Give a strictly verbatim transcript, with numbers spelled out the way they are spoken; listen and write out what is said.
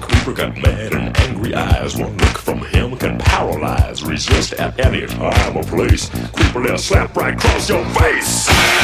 Creeper got mad and angry eyes. One look from him can paralyze. Resist at any time or place. Creeper, they'll slap right across your face.